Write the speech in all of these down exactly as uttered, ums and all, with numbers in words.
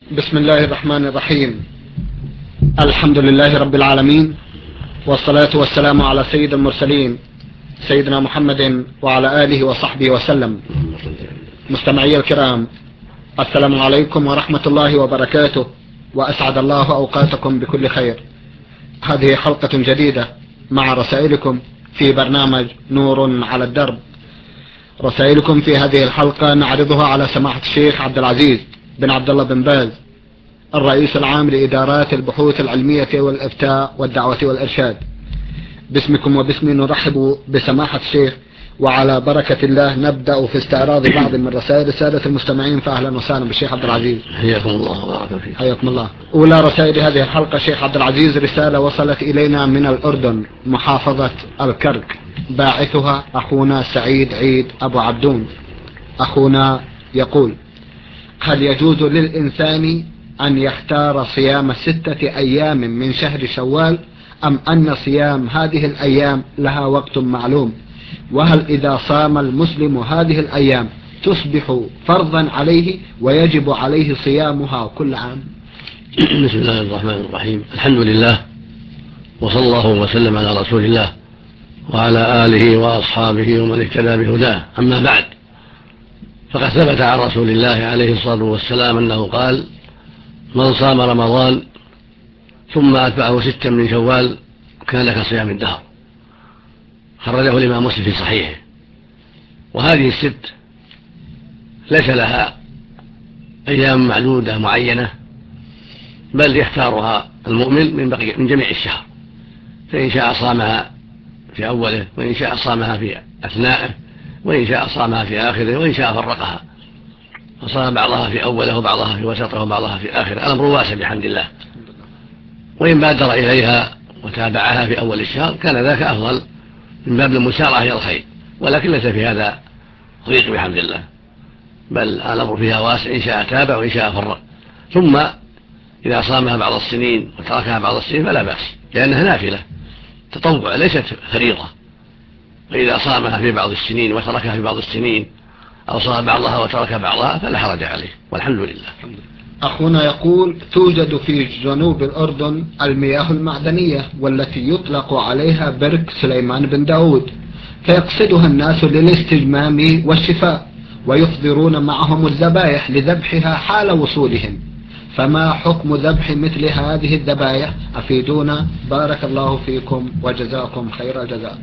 بسم الله الرحمن الرحيم. الحمد لله رب العالمين، والصلاة والسلام على سيد المرسلين سيدنا محمد وعلى آله وصحبه وسلم. مستمعي الكرام، السلام عليكم ورحمة الله وبركاته، وأسعد الله أوقاتكم بكل خير. هذه حلقة جديدة مع رسائلكم في برنامج نور على الدرب. رسائلكم في هذه الحلقة نعرضها على سماحة الشيخ عبد العزيز بن عبد الله بن باز، الرئيس العام لإدارات البحوث العلمية والإفتاء والدعوة والإرشاد. باسمكم وباسمي نرحب بسماحة الشيخ، وعلى بركة الله نبدأ في استعراض بعض من رسائل السادة المستمعين. فأهلا وسهلا بالشيخ عبد العزيز. حياكم الله وبارك فيك. حياكم الله. أولى رسائل هذه الحلقة شيخ عبد العزيز رسالة وصلت إلينا من الأردن محافظة الكرك، باعثها أخونا سعيد عيد أبو عبدون. أخونا يقول: هل يجوز للإنسان أن يختار صيام ستة أيام من شهر شوال، أم أن صيام هذه الأيام لها وقت معلوم؟ وهل إذا صام المسلم هذه الأيام تصبح فرضا عليه ويجب عليه صيامها كل عام؟ بسم الله الرحمن الرحيم. الحمد لله، وصلى الله وسلم على رسول الله وعلى آله وأصحابه ومن اهتدى بهداه. أما بعد، فقد ثبت عن رسول الله عليه الصلاة والسلام أنه قال: من صام رمضان ثم أتبعه ستا من شوال كان كصيام الدهر. خرجه الإمام مسلم في صحيحه. وهذه الست ليس لها أيام معدودة معينة، بل يختارها المؤمن من, بقية من جميع الشهر، فإن شاء صامها في أوله، وإن شاء صامها في أثنائه، وإن شاء صامها في آخره، وإن شاء فرقها فصام بعضها في أوله وبعضها في وسطه وبعضها في آخره. الأمر واسع بحمد الله. وإن بادر إليها وتابعها في أول الشهر كان ذاك أفضل من باب المسارعة إلى الخير، ولكن ليس في هذا ضيق بحمد الله، بل الأمر فيها واسع، إن شاء تابع وإن شاء فرق. ثم إذا صامها بعض السنين وتركها بعض السنين فلا بأس، لأنها نافلة تطوع ليست فريضة. فإذا صامها في بعض السنين وتركها في بعض السنين، أو صام بعضها وترك بعضها، فلا حرج عليه، والحمد لله. أخونا يقول: توجد في جنوب الأردن المياه المعدنية والتي يطلق عليها برك سليمان بن داود، فيقصدها الناس للاستجمام والشفاء، ويحضرون معهم الذبائح لذبحها حال وصولهم، فما حكم ذبح مثل هذه الذبائح؟ أفيدونا بارك الله فيكم وجزاكم خير الجزاء.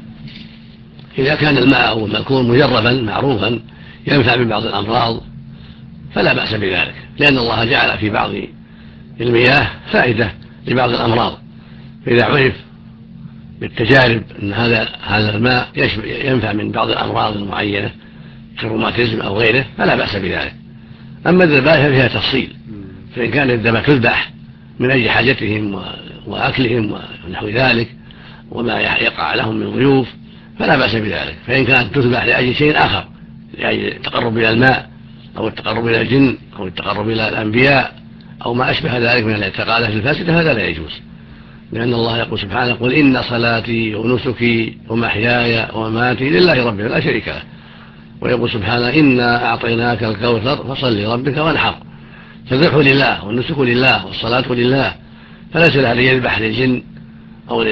إذا كان الماء أو المأكول مجربا معروفا ينفع من بعض الأمراض فلا بأس بذلك، لأن الله جعل في بعض المياه فائدة لبعض الأمراض. فإذا عرف بالتجارب أن هذا هذا الماء ينفع من بعض الأمراض المعينة كالروماتيزم أو غيره فلا بأس بذلك. أما الذبائح فيها تفصيل، فإن كان الذبائح تذبح من أجل حاجتهم وأكلهم ونحو ذلك وما يقع لهم من ضيوف فلا بأس بذلك. فإن كانت تذبح لأجل شيء آخر، لأجل التقرب إلى الماء أو التقرب إلى الجن أو التقرب إلى الأنبياء أو ما أشبه ذلك من الاعتقادات الفاسدة، هذا لا يجوز، لأن الله يقول سبحانه: قل إن صلاتي ونسكي ومحياي ومماتي لله رب لا شريك له. ويقول سبحانه: إنا أعطيناك الكوثر فصل لربك وانحر. فالذبح لله والنسك لله والصلاة لله، فليس له أن يذبح للجن أو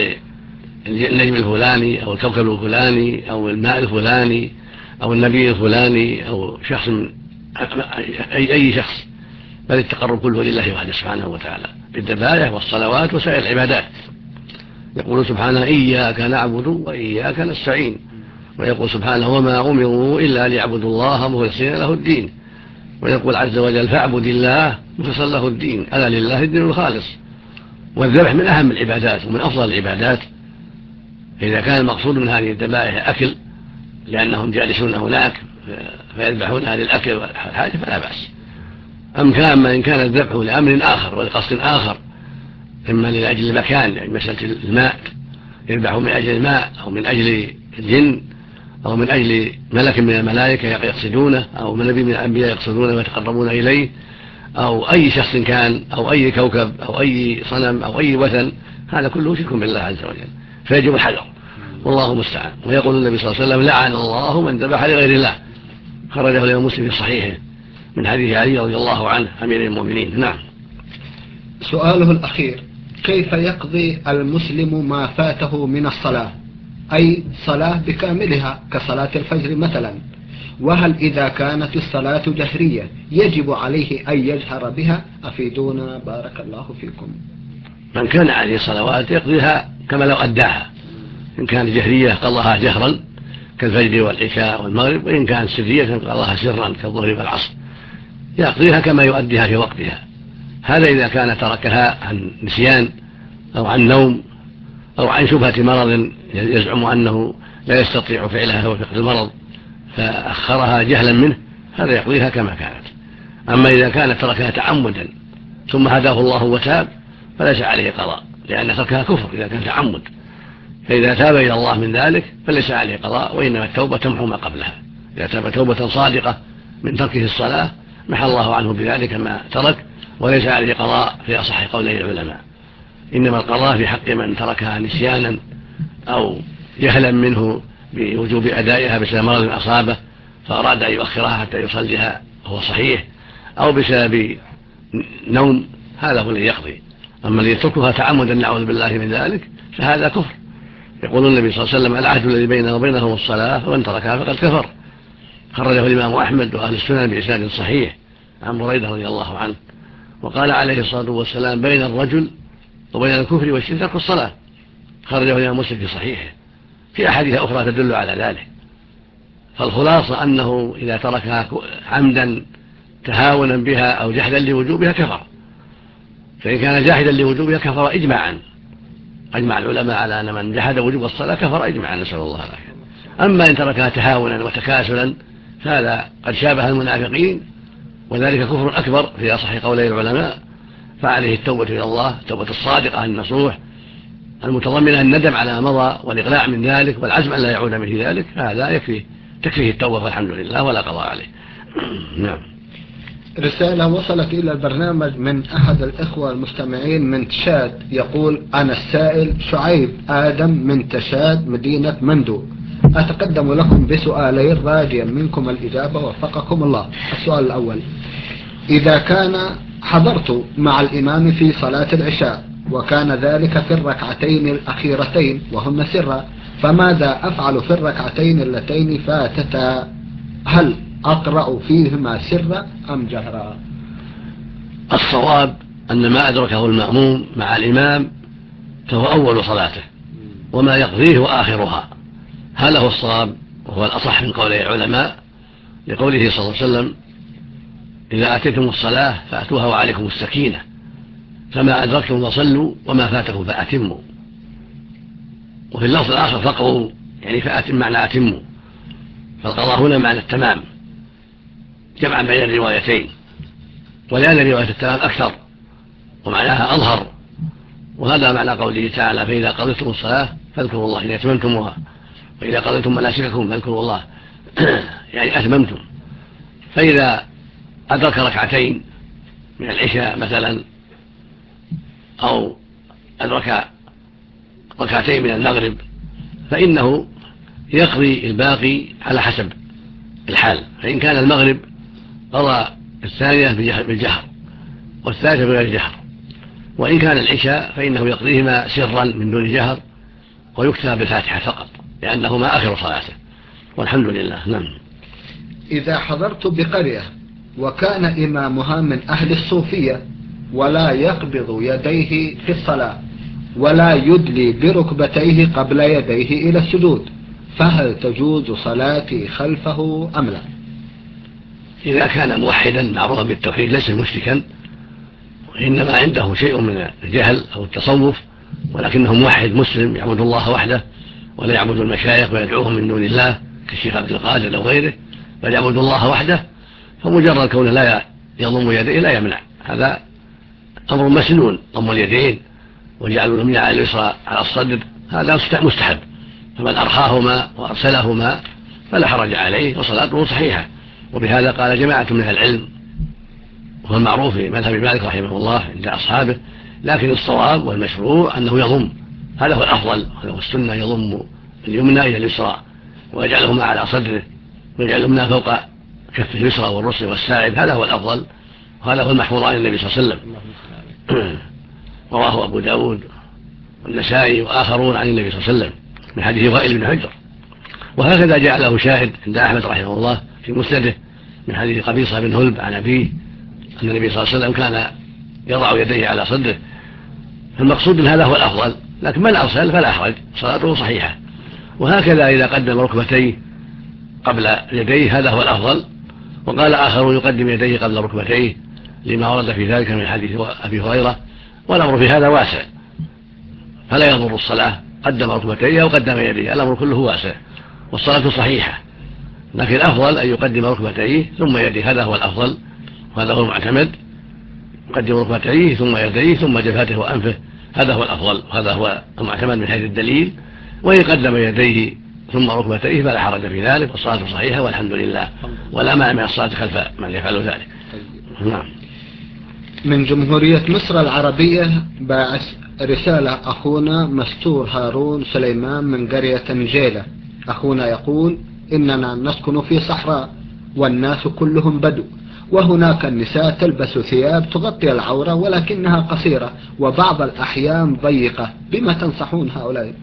للنجم الفلاني أو الكوكب الفلاني أو الماء الفلاني أو النبي الفلاني أو شخص من أي, أي شخص، بل التقرب كله لله وحده سبحانه وتعالى بالذبائح والصلوات وسائر العبادات. يقول سبحانه: إياك نعبد وإياك نستعين. ويقول سبحانه: وما أمروا إلا ليعبدوا الله مخلصين له الدين. ويقول عز وجل: فاعبد الله مخلصا له الدين، ألا لله الدين الخالص. والذبح من أهم العبادات ومن أفضل العبادات. إذا كان المقصود من هذه الذبائح أكل لأنهم جالسون هناك فيذبحونها للأكل والحاجة فلا بأس. أم كان إن كان الذبح لأمر آخر ولقصد آخر، إما لأجل المكان، يعني مسألة الماء يذبحوا من أجل الماء أو من أجل الجن أو من أجل ملك من الملائكة يقصدونه أو من نبي من الأنبياء يقصدونه ويتقربون إليه، أو أي شخص كان أو أي كوكب أو أي صنم أو أي وثن، هذا كله شرك بالله عز وجل، فيجب الحذر والله المستعان. ويقول النبي صلى الله عليه وسلم: لعن الله من ذبح لغير الله. خرجه الإمام مسلم في صحيحه من حديث علي رضي الله عنه أمير المؤمنين. نعم. سؤاله الأخير: كيف يقضي المسلم ما فاته من الصلاة، أي صلاة بكاملها كصلاة الفجر مثلا؟ وهل إذا كانت الصلاة جهرية يجب عليه أن يجهر بها؟ أفيدونا بارك الله فيكم. من كان عليه صلوات يقضيها كما لو أداها، إن كان جهرية قضاها جهرا كالفجر والعشاء والمغرب، وإن كان سرية قضاها سرا كالظهر والعصر، يقضيها كما يؤديها في وقتها. هذا إذا كان تركها عن نسيان أو عن نوم أو عن شبهة مرض يزعم أنه لا يستطيع فعلها في وقت المرض فأخرها جهلا منه، هذا يقضيها كما كانت. أما إذا كانت تركها تعمدا ثم هداه الله وتاب فليس عليه قضاء، لأن تركها كفر إذا كان تعمد، فإذا تاب إلى الله من ذلك فليس عليه قضاء، وإنما التوبة تمحو ما قبلها. إذا تاب توبة صادقة من تركه الصلاة محى الله عنه بذلك ما ترك، وليس عليه قضاء في أصح قولي العلماء. إنما القضاء في حق من تركها نسيانا أو جهلا منه بوجوب أدائها بسبب مرض أصابه فأراد أن يؤخرها حتى يصليها وهو صحيح، أو بسبب نوم، هذا هو الذي يقضي. أما الذي يتركها تعمدا نعوذ بالله من ذلك فهذا كفر. يقول النبي صلى الله عليه وسلم: العهد الذي بيننا وبينهم الصلاة، ومن تركها فقد كفر. خرجه الإمام أحمد وأهل السنن بإسناد صحيح عن بريدة رضي الله عنه، وقال عليه الصلاة والسلام: بين الرجل وبين الكفر والشرك ترك الصلاة. خرجه الإمام مسلم في صحيحه، في أحاديث أخرى تدل على ذلك. فالخلاصة أنه إذا تركها عمدا تهاونا بها أو جحدا لوجوبها كفر، فإن كان جاحدا لوجوبها كفر إجماعا. أجمع العلماء على أن من جحد وجوب الصلاة كفر إجماعا، نسأل الله العافية. أما إن تركها تهاونا وتكاسلا فهذا قد شابه المنافقين، وذلك كفر أكبر في أصح قولي العلماء، فعليه التوبة إلى الله، التوبة الصادقة النصوح المتضمنة الندم على ما مضى والإقلاع من ذلك والعزم أن لا يعود مثل ذلك، هذا يكفي تكفيه التوبة والحمد لله ولا قضاء عليه. نعم. رسالة وصلت إلى البرنامج من أحد الإخوة المستمعين من تشاد، يقول: أنا السائل شعيب آدم من تشاد مدينة مندو، أتقدم لكم بسؤالين راجيا منكم الإجابة وفقكم الله. السؤال الأول: إذا كان حضرت مع الإمام في صلاة العشاء وكان ذلك في الركعتين الأخيرتين وهن سرا، فماذا أفعل في الركعتين اللتين فاتتا؟ هل أقرأ فيهما سرا أم جهرا؟ الصواب أن ما أدركه المأموم مع الإمام فهو أول صلاته، وما يقضيه وآخرها. هذا هو الصواب وهو الأصح من قول العلماء، لقوله صلى الله عليه وسلم: إذا أتيتم الصلاة فأتوها وعليكم السكينة، فما أدركتم فصلوا وما فاتكم فأتموا. وفي اللفظ الآخر فقهوا، يعني فأتم معنى أتموا، فالقضاء هنا معنى التمام جمعا بين الروايتين، ولأن رواية التمام أكثر ومعناها أظهر، وهذا معنى قوله تعالى: فإذا قضيتم الصلاة فاذكروا الله إذا أتممتموها، وإذا قضيتم مناسككم فاذكروا الله يعني أتممتم. فإذا أدرك ركعتين من العشاء مثلا أو أدرك ركعتين من المغرب فإنه يقضي الباقي على حسب الحال. فإن كان المغرب قضى الثانية بالجهر والثالثة بغير جهر، وإن كان العشاء فإنه يقضيهما سرا من دون جهر ويكتفى بالفاتحة فقط، لأنهما آخر صلاته، والحمد لله. نعم. إذا حضرت بقرية وكان إمامها من أهل الصوفية ولا يقبض يديه في الصلاة ولا يدلي بركبتيه قبل يديه إلى السجود، فهل تجوز صلاتي خلفه أم لا؟ إذا كان موحدا معروفا بالتوحيد ليس مشركا، وإنما عنده شيء من الجهل أو التصوف، ولكنه موحد مسلم يعبد الله وحده ولا يعبد المشايخ ويدعوهم من دون الله كالشيخ عبد القادر أو غيره، بل يعبد الله وحده، فمجرد كونه لا يضم يديه لا يمنع. هذا أمر مسنون، ضم اليدين وجعلوا اليمنى على اليسرى على الصدر، هذا مستحب، فمن أرخاهما وأرسلهما فلا حرج عليه وصلاته صحيحة. وبهذا قال جماعة من أهل العلم، وهو المعروف في مذهب مالك رحمه الله عند أصحابه، لكن الصواب والمشروع أنه يضم، هذا هو الأفضل، هذا هو السنة، يضم اليمنى إلى اليسرى ويجعلهما على صدره ويجعل اليمنى فوق كف اليسرى والرسل والساعد، هذا هو الأفضل، وهذا هو المحفوظ عن النبي صلى الله عليه وسلم. رواه أبو داود والنسائي وآخرون عن النبي صلى الله عليه وسلم من حديث وائل بن حجر. وهكذا جاء له شاهد عند أحمد رحمه الله في مسنده من حديث قبيصة بن هلب عن أبيه أن النبي صلى الله عليه وسلم كان يضع يديه على صدره. فالمقصود من هذا هو الأفضل، لكن من أرسل فلا حرج، صلاته صحيحة. وهكذا إذا قدم ركبتيه قبل يديه هذا هو الأفضل. وقال آخر يقدم يديه قبل ركبتيه لما ورد في ذلك من حديث أبي هريرة، والأمر في هذا واسع فلا يضر الصلاة قدم ركبتيه أو قدم يديه، الأمر كله واسع والصلاة صحيحة. لكن الأفضل أن يقدم ركبتيه ثم يديه، هذا هو الأفضل وهذا هو المعتمد. يقدم ركبتيه ثم يديه ثم جبهته وأنفه، هذا هو الأفضل وهذا هو المعتمد من حيث الدليل. وإن قدم يديه ثم ركبتيه فلا حرج في ذلك والصلاة صحيحة والحمد لله، ولا مانع من الصلاة خلف من يفعل ذلك. نعم. من جمهورية مصر العربية باعث رسالة أخونا مستور هارون سليمان من قرية نجيلة. أخونا يقول: إننا نسكن في صحراء والناس كلهم بدو، وهناك النساء تلبس ثياب تغطي العورة ولكنها قصيرة وبعض الأحيان ضيقة، بما تنصحون هؤلاء؟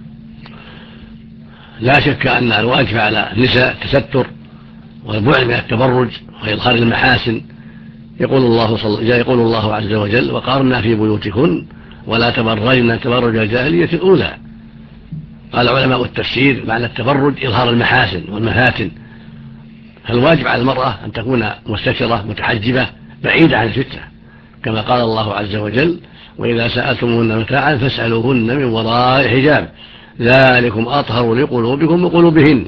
لا شك أن الواجب على النساء تستر والبعد من التبرج وإظهار المحاسن. يقول الله صلى يقول الله عز وجل: وقارنا في بيوتكن ولا تبرجن تبرج الجاهلية الأولى. قال علماء التفسير معنى التبرج إظهار المحاسن والمفاتن، فالواجب على المرأة أن تكون مستترة متحجبة بعيدة عن الفتنة، كما قال الله عز وجل: وإذا سألتموهن متاعا فاسألوهن من وراء حجاب ذلكم أطهر لقلوبكم وقلوبهن.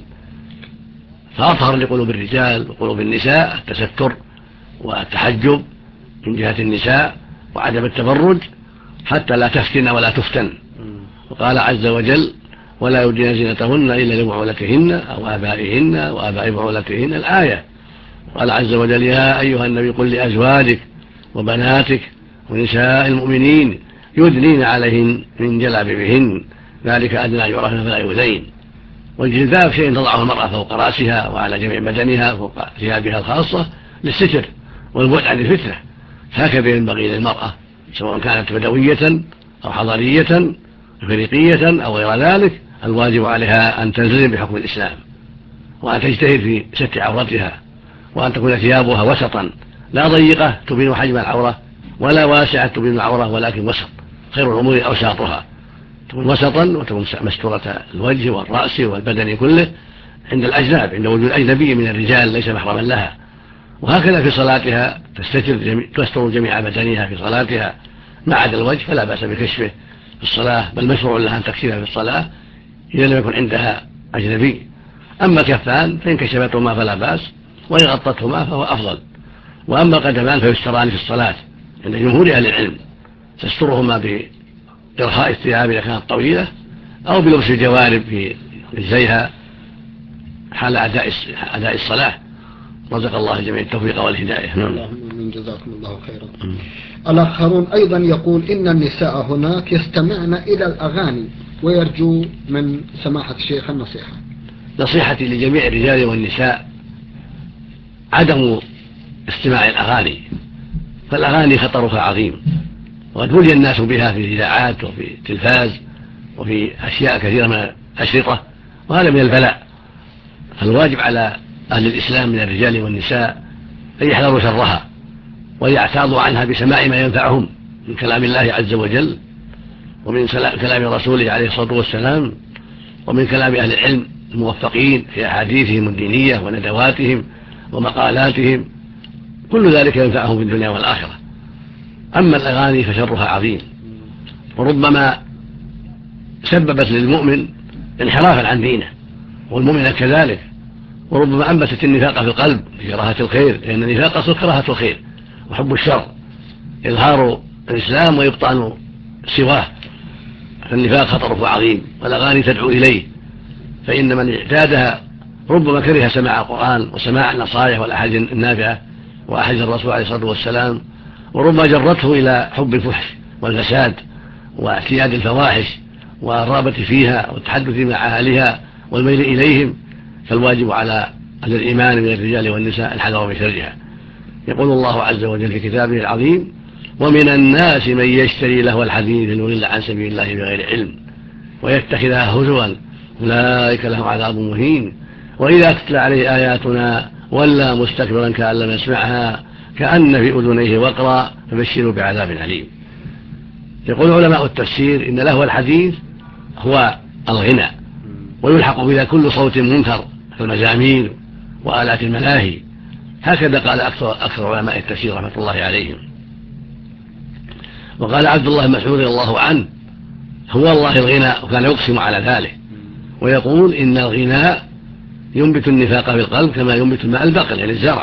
فأطهر لقلوب الرجال وقلوب النساء التستر والتحجب من جهة النساء وعدم التبرج حتى لا تفتن ولا تفتن. وقال عز وجل: ولا يبدين زينتهن إلا لبعولتهن أو آبائهن وآباء بعولتهن، الآية. قال عز وجل: يا أيها النبي قل لأزواجك وبناتك ونساء المؤمنين يدنين عليهن من جلابيبهن ذلك أدنى أن يعرفن فلا يؤذين. والجلباب شيء تضعه المرأة فوق رأسها وعلى جميع بدنها فوق ثيابها الخاصة للستر والبعد عن الفتنة. هكذا ينبغي للمرأة سواء كانت بدوية أو حضرية أفريقية أو غير ذلك، الواجب عليها أن تلتزم بحكم الإسلام وأن تجتهد في ستر عورتها، وأن تكون ثيابها وسطا لا ضيقة تبين حجم العورة ولا واسعة تبين العورة، ولكن وسط، خير الأمور أوساطها، تكون وسطا وتكون مستورة الوجه والرأس والبدن كله عند الأجناب، عند وجود أجنبي من الرجال ليس محرما لها. وهكذا في صلاتها تستتر جميع تستر جميع بدنها في صلاتها ما عدا الوجه، فلا بأس بكشفه في الصلاة، بل مشروع لها أن تكشفها في الصلاة إذا لم يكن عندها أجنبي. أما الكفان فإن كشفتهما فلا بأس، وإن غطتهما فهو أفضل. وأما القدمان فيستران في الصلاة عند جمهور أهل العلم، تسترهما بإرخاء الثياب إذا كانت طويلة أو بلبس الجوارب في رجليها حال أداء الصلاة. رزق الله الجميع التوفيق والهداية. اللهم جزاكم الله خيرا. الآخرون أيضا يقول إن النساء هناك يستمعن إلى الأغاني ويرجو من سماحة الشيخ النصيحة. نصيحتي لجميع الرجال والنساء عدم استماع الأغاني، فالأغاني خطرها عظيم، وقد بلي الناس بها في الإذاعات وفي التلفاز وفي أشياء كثيرة من الأشرطة، وهذا من البلاء. فالواجب على أهل الإسلام من الرجال والنساء أن يحذروا شرها ويعتاضوا عنها بسماع ما ينفعهم من كلام الله عز وجل ومن كلام رسوله عليه الصلاة والسلام ومن كلام أهل العلم الموفقين في أحاديثهم الدينية وندواتهم ومقالاتهم، كل ذلك ينفعهم في الدنيا والآخرة. أما الأغاني فشرها عظيم، وربما سببت للمؤمن انحرافا عن دينه والمؤمن كذلك، وربما أنبتت النفاق في القلب بكراهة الخير، لأن النفاق أصل كراهة الخير وحب الشر، إظهار الإسلام وإبطان سواه. فالنفاق خطره عظيم والأغاني تدعو إليه، فإن من اعتادها ربما كره سماع القرآن وسماع النصائح والأحاديث النافعة وأحاديث الرسول عليه الصلاة والسلام، وربما جرته إلى حب الفحش والفساد واعتياد الفواحش والرغبة فيها والتحدث مع أهلها والميل إليهم. فالواجب على أهل الإيمان من الرجال والنساء الحذر من شرها. يقول الله عز وجل في كتابه العظيم: ومن الناس من يشتري لهو الحديث ليضل عن سبيل الله بغير علم ويتخذها هزوا أولئك لهم عذاب مهين وإذا تتلى عليه آياتنا ولى مستكبرا كأن لم يسمعها كأن في أذنيه وقرا فبشروا بعذاب أليم. يقول علماء التفسير إن لهو الحديث هو الغنى، ويلحق بذا كل صوت منكر كالمزامير وآلات الملاهي، هكذا قال أكثر, أكثر علماء التفسير رحمة الله عليهم. وقال عبد الله بن مسعود رضي الله عنه هو الله الغنى، وكان يقسم على ذلك ويقول إن الغناء ينبت النفاق في القلب كما ينبت الماء البقل يعني الزرع،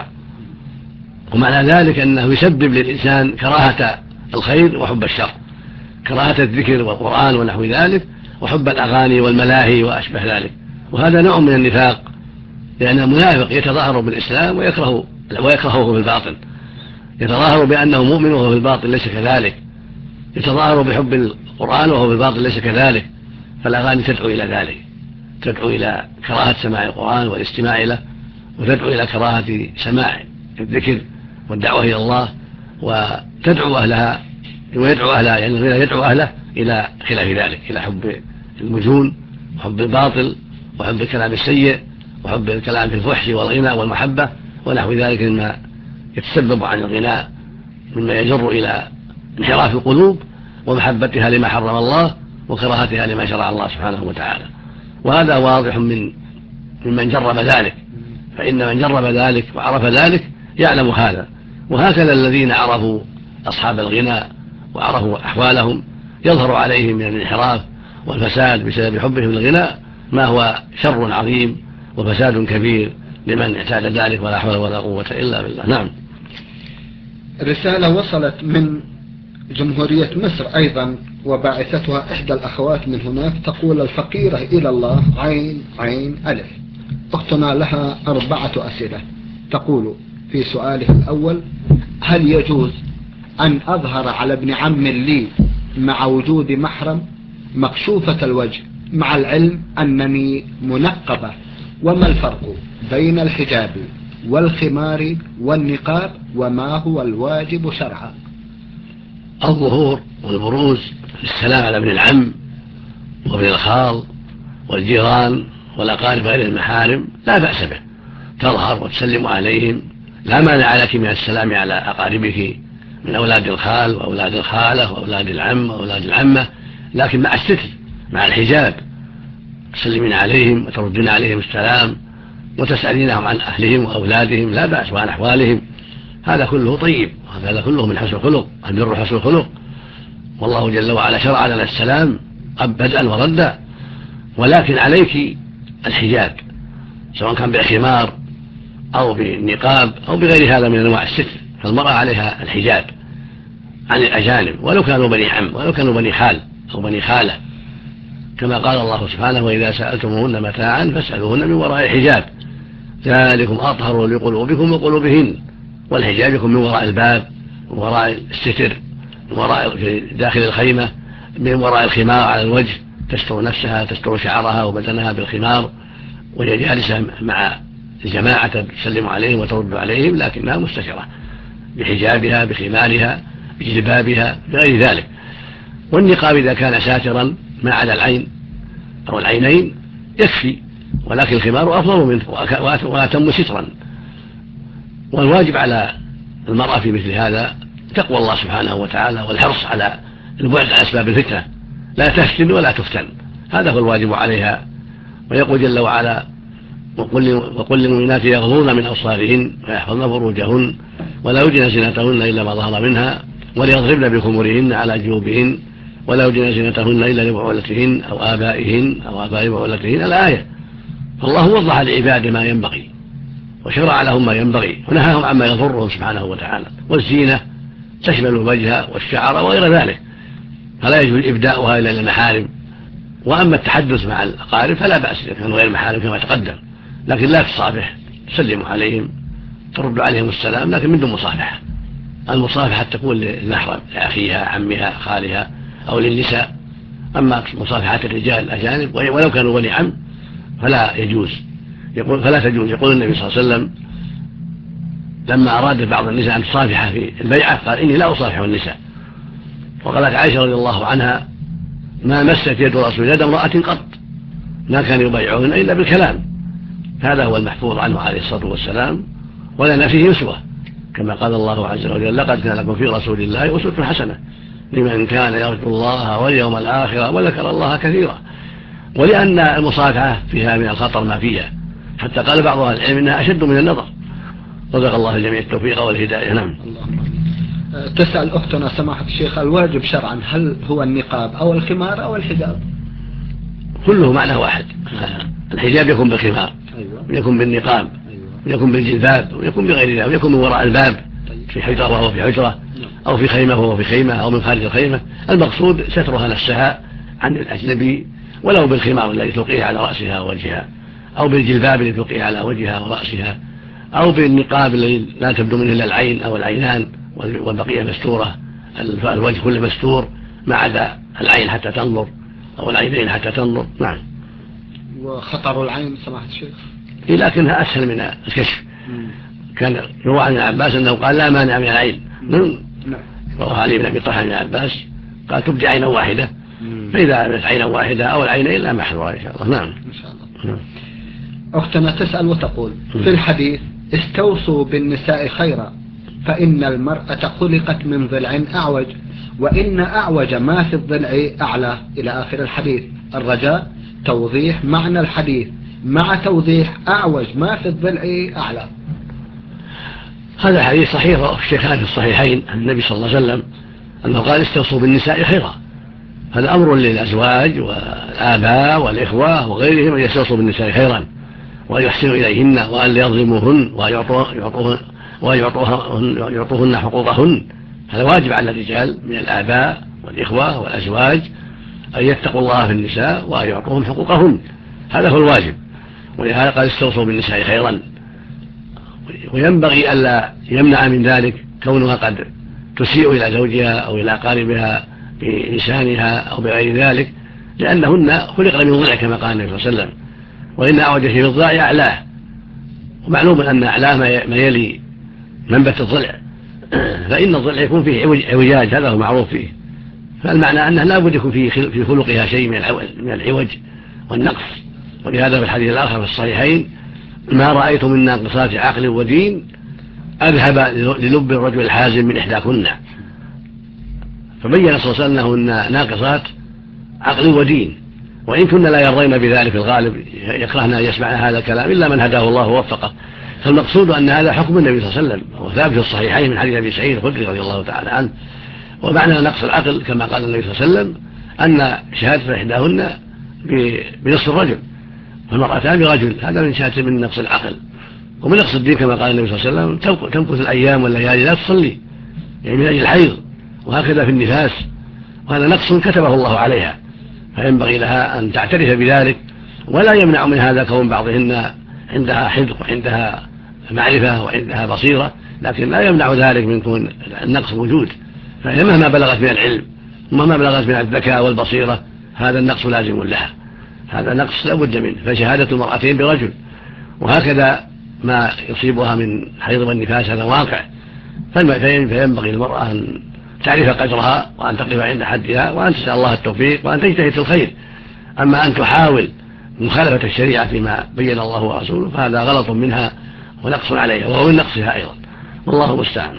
ومعنى ذلك أنه يسبب للإنسان كراهة الخير وحب الشر، كراهة الذكر والقرآن ونحو ذلك، وحب الأغاني والملاهي وأشبه ذلك. وهذا نوع من النفاق، لأن المنافق يتظاهر بالإسلام ويكره ويكرهه في الباطن، يتظاهر بأنه مؤمن وهو في الباطن ليس كذلك، يتظاهر بحب القرآن وهو في الباطن ليس كذلك. فالأغاني تدعو إلى ذلك، تدعو إلى كراهة سماع القرآن والاستماع له، وتدعو إلى كراهة سماع الذكر والدعوة إلى الله، وتدعو أهلها ويدعو أهلها يعني الغنى يدعو أهله إلى خلاف ذلك، إلى حب المجون وحب الباطل وحب الكلام السيء وحب الكلام في الفحش والغنى والمحبة ونحو ذلك مما يتسبب عن الغناء، مما يجر إلى انحراف القلوب ومحبتها لما حرم الله وكراهتها لما شرع الله سبحانه وتعالى. وهذا واضح من ممن جرب ذلك، فإن من جرب ذلك وعرف ذلك يعلم هذا. وهكذا الذين عرفوا أصحاب الغناء وعرفوا أحوالهم يظهر عليهم من الانحراف والفساد بسبب حبهم للغناء ما هو شر عظيم وفساد كبير لمن اعتاد ذلك، ولا حول ولا قوة إلا بالله. نعم. رسالة وصلت من جمهورية مصر أيضا وباعثتها إحدى الأخوات من هناك، تقول: الفقيرة إلى الله عين عين ألف. أختنا لها أربعة أسئلة. تقول في سؤالها الأول: هل يجوز أن أظهر على ابن عم لي مع وجود محرم مكشوفة الوجه مع العلم أنني منقبة؟ وما الفرق بين الحجاب والخمار والنقاب؟ وما هو الواجب شرعا؟ الظهور والبروز للسلام على ابن العم وابن الخال والجيران والأقارب غير المحارم لا بأس به، تظهر وتسلم عليهم، لا مانع لك من السلام على أقاربك من أولاد الخال وأولاد الخالة وأولاد العم وأولاد العمة، لكن مع الستر مع الحجاب، تسلمين عليهم وتردين عليهم السلام وتسألينهم عن أهلهم وأولادهم لا بأس وعن أحوالهم، هذا كله طيب، هذا كله من حسن الخلق، البر حسن الخلق. والله جل وعلا شرع لنا السلام بدءا وردا، ولكن عليك الحجاب سواء كان بالخمار أو بالنقاب أو بغير هذا من أنواع الستر، فالمرأة عليها الحجاب عن الأجانب ولو كانوا بني عم ولو كانوا بني خال أو بني خالة، كما قال الله سبحانه: وإذا سألتموهن متاعا فاسألوهن من وراء حجاب ذلكم أطهر لقلوبكم وقلوبهن. والحجاب يكون من وراء الباب، من وراء الستر، من وراء في داخل الخيمة، من وراء الخمار على الوجه، تستر نفسها تستر شعرها وبدنها بالخمار، وهي جالسة مع الجماعة تسلم عليهم وترد عليهم لكنها مستشرة بحجابها بخمارها بجلبابها بغير ذلك. والنقاب إذا كان ساترا ما عدا العين أو العينين يكفي، ولكن الخمار أفضل منه وأتم سترا. والواجب على المرأة في مثل هذا تقوى الله سبحانه وتعالى والحرص على البعد عن أسباب الفتنة، لا تفتن ولا تفتن، هذا هو الواجب عليها. ويقول جل وعلا: وقل للمؤمنات يغضضن من أبصارهن ويحفظن فروجهن ولا يبدين زينتهن إلا ما ظهر منها وليضربن بخمرهن على جيوبهن ولا يبدين زينتهن إلا لبعولتهن أو آبائهن أو آباء بعولتهن. الآية. فالله وضح لعباده ما ينبغي وشرع لهم ما ينبغي ونهاهم عما يضرهم سبحانه وتعالى. والزينة تشمل الوجه والشعر وغير ذلك، فلا يجوز إبداؤها إلا للمحارم. وأما التحدث مع الأقارب فلا بأس إذا كانوا غير محارم كما تقدم، لكن لا تصافح، تسلم عليهم ترد عليهم السلام لكن من دون مصافحة. المصافحة تكون للمحرم لأخيها عمها خالها أو للنساء، أما مصافحة الرجال الأجانب ولو كانوا بني عم فلا يجوز، يقول فلا تجوز. يقول النبي صلى الله عليه وسلم: لما أراد بعض النساء أن تصافح في البيعة قال إني لا أصافح النساء. وقالت عائشة رضي الله عنها ما مست يد رسول يد امرأة قط، ما كان يبايعهن إلا بالكلام. هذا هو المحفوظ عنه عليه الصلاة والسلام، ولنا فيه أسوة كما قال الله عز وجل لقد كان لكم في رسول الله أسوة حسنة لمن كان يرجو الله واليوم الآخر وذكر الله كثيرا. ولأن المصافحة فيها من الخطر ما فيها، حتى قال بعض أهل العلم إنها أشد من النظر. رزق الله الجميع التوفيق والهداية. نعم. تسأل أختنا سماحة الشيخ الواجب شرعا هل هو النقاب أو الخمار أو الحجاب؟ كله معنى واحد. الحجاب يكون بالخمار، ويكون بالنقاب، ويكون بالجلباب، ويكون بغير ذلك، ويكون من وراء الباب في حجرة وهو في حجرة، أو في خيمة وهو في خيمة، أو من خارج الخيمة. المقصود سترها نفسها عن الأجنبي، ولو بالخمار الذي تلقيه على رأسها ووجهها، أو بالجلباب الذي تلقيه على وجهها ورأسها، أو بالنقاب الذي لا تبدو منه إلا العين أو العينان والبقية مستورة، الوجه كله مستور ما عدا العين حتى تنظر أو العينين حتى تنظر. نعم. وخطر العين سماحة الشيخ؟ لكنها أسهل من الكشف. كان يروى عن عباس أنه قال لا مانع من العين. روى علي بن أبي طلحة عن عباس قال تبدي عينا واحدة، فإذا عملت عينا واحدة أو العينين لا محذور إن شاء الله. نعم. إن شاء الله. أختنا تسأل وتقول في الحديث استوصوا بالنساء خيرا فإن المرأة خلقت من ضلع أعوج وإن أعوج ما في الضلع أعلى إلى آخر الحديث. الرجاء توضيح معنى الحديث مع توضيح أعوج ما في الضلع أعلى. هذا الحديث صحيح في الشيخان في الصحيحين عن النبي صلى الله عليه وسلم أنه قال استوصوا بالنساء خيرا. هذا أمر للأزواج والآباء والإخوة وغيرهم أن يستوصوا بالنساء خيرا وأن يحسنوا إليهن وأن لا يظلموهن وأن يعطوهن حقوقهن. هذا واجب على الرجال من الآباء والإخوة والأزواج أن يتقوا الله في النساء وأن يعطوهم حقوقهن، هذا هو الواجب. ولهذا قال استوصوا بالنساء خيرا. وينبغي ألا يمنع من ذلك كونها قد تسيء إلى زوجها أو إلى أقاربها بلسانها أو بغير ذلك، لأنهن خلقن من ضلع كما قال النبي صلى الله عليه وسلم، وإن أعوج شيء في الضلع أعلاه. ومعلوم أن أعلاه ما يلي منبت الضلع، فإن الضلع يكون فيه عوجاج، هذا هو معروف فيه. فالمعنى أنه لا بد يكون في خلقها شيء من العوج والنقص. ولهذا في الحديث الآخر في الصحيحين ما رأيت من ناقصات عقل ودين أذهب للب الرجل الحازم من إحداكن. فبين صلى الله عليه وسلم أنهن ناقصات عقل ودين، وإن كنا لا يرضين بذلك في الغالب يكرهن أن يسمع هذا الكلام إلا من هداه الله ووفقه. فالمقصود أن هذا حكم النبي صلى الله عليه وسلم وثابت في الصحيحين من حديث أبي سعيد الخدري رضي الله تعالى عنه. ومعنى نقص العقل كما قال النبي صلى الله عليه وسلم أن شهادة إحداهن بنصف الرجل والمرأتان برجل، هذا من شهادة من نقص العقل. ومن نقص الدين كما قال النبي صلى الله عليه وسلم تمكث الأيام والليالي لا تصلي، يعني من أجل الحيض، وهكذا في النفاس، وهذا نقص كتبه الله عليها، فينبغي لها أن تعترف بذلك. ولا يمنع من هذا كون بعضهن عندها حذق وعندها معرفة وعندها بصيرة، لكن لا يمنع ذلك من كون النقص موجود. فمهما بلغت من العلم ومهما بلغت من الذكاء والبصيرة هذا النقص لازم لها، هذا نقص لا بد منه. فشهادة المرأتين برجل، وهكذا ما يصيبها من حيض والنفاس هذا واقع. فينبغي المرأة أن تعرف قدرها وأن تقف عند حدها وأن تسأل الله التوفيق وأن تجتهد في الخير. أما أن تحاول مخالفة الشريعة فيما بين الله ورسوله فهذا غلط منها ونقص عليها، وهو من نقصها أيضا، والله المستعان.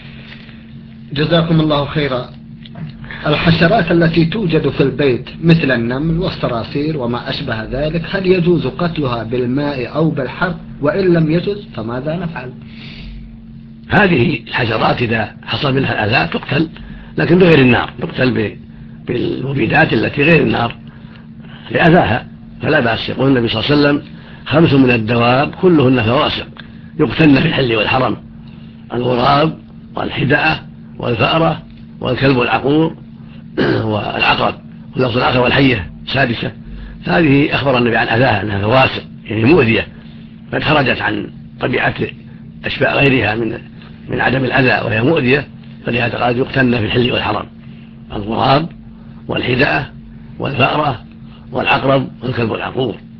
جزاكم الله خيرا. الحشرات التي توجد في البيت مثل النمل والصراصير وما أشبه ذلك هل يجوز قتلها بالماء أو بالحرق؟ وإن لم يجوز فماذا نفعل؟ هذه الحشرات إذا حصل منها الأذى تقتل، لكن بغير النار، تقتل بالمبيدات التي غير النار لأذاها، فلا بأس. يقول النبي صلى الله عليه وسلم خمس من الدواب كلهن فواسق يقتلن في الحل والحرم: الغراب والحدأة والفأرة والكلب العقور والعقرب، واللفظ الآخر والحية سادسة. هذه أخبر النبي عن أذاها أنها فواسق يعني مؤذية، قد خرجت عن طبيعة أشباء غيرها من من عدم الأذى وهي مؤذية، فلهذا قال يقتلن في الحل والحرم: الغراب والحدأة والفأرة والعقرب والكلب العقور.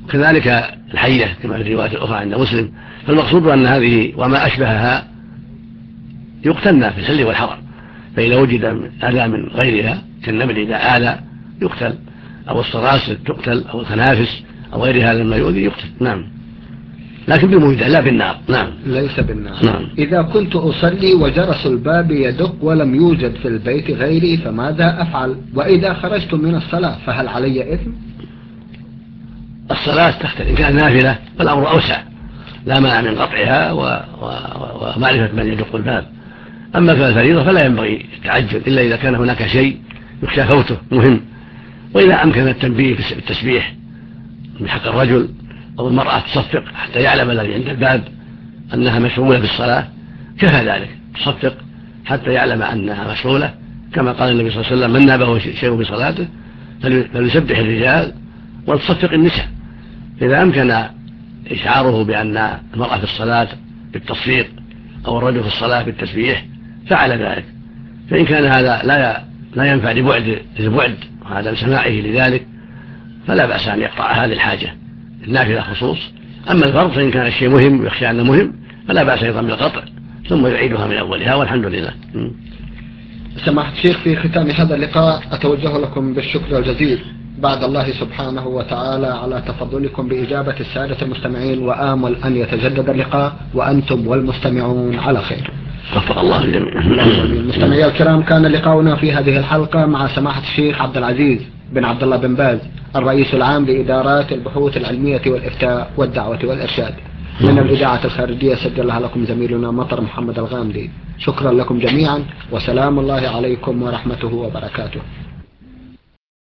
وكذلك الحية كما في الرواية الأخرى عند مسلم. فالمقصود أن هذه وما أشبهها يقتلن في الحل والحرم، فإذا وجد أذى من غيرها كالنمل إذا آذى يقتل، أو الصراصر تقتل، أو الخنافس أو غير هذا ما يؤذي يقتل. نعم، لكن بالموجة لا بالنار. نعم، ليس بالنار. نعم. إذا كنت أصلي وجرس الباب يدق ولم يوجد في البيت غيري فماذا أفعل؟ وإذا خرجت من الصلاة فهل علي إثم؟ الصلاة تختلف، إن كانت نافلة فالأمر أوسع، لا مانع من قطعها ومعرفة من يدق الباب. أما في الفريضة فلا ينبغي التعجل إلا إذا كان هناك شيء يخشى فوته مهم، وإذا أمكن التنبيه بالتسبيح من حق الرجل أو المرأة تصفق حتى يعلم الذي عند الباب أنها مشغولة بالصلاة كفى ذلك، تصفق حتى يعلم أنها مشغولة، كما قال النبي صلى الله عليه وسلم: من نابه شيء في صلاته فليسبح الرجال وتصفق النساء. إذا أمكن إشعاره بأن المرأة في الصلاة بالتصفيق أو الرجل في الصلاة بالتسبيح فعل ذلك. فإن كان هذا لا لا ينفع لبعد لبعد وعدم سماعه لذلك فلا بأس أن يقطع هذه الحاجة النافلة خصوص. أما الفرض فإن كان الشيء مهم ويخشى أنه مهم فلا بأس أيضا بالقطع ثم يعيدها من أولها والحمد لله. سماحة الشيخ، في ختام هذا اللقاء أتوجه لكم بالشكر الجزيل بعد الله سبحانه وتعالى على تفضلكم بإجابة السادة المستمعين، وآمل أن يتجدد اللقاء وأنتم والمستمعون على خير. وفق الله الجميع. مستمعي الكرام، كان لقاؤنا في هذه الحلقة مع سماحة الشيخ عبد العزيز بن عبد الله بن باز، الرئيس العام لإدارات البحوث العلمية والإفتاء والدعوة والإرشاد. من الإذاعة الخارجية سجلها لكم زميلنا مطر محمد الغامدي. شكرا لكم جميعا، وسلام الله عليكم ورحمته وبركاته.